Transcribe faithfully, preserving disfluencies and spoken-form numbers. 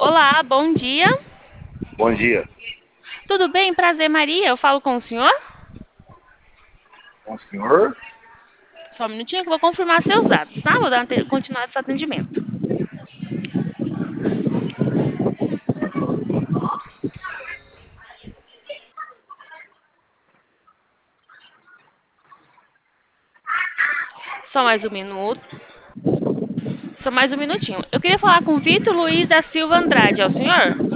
Olá, bom dia. Bom dia. Tudo bem? Prazer, Maria. Eu falo com o senhor? Com o senhor? Só um minutinho que eu vou confirmar seus dados, tá? Vou dar ante- continuar esse atendimento. Só mais um minuto. Só mais um minutinho. Eu queria falar com o Vitor Luiz da Silva Andrade. É o senhor?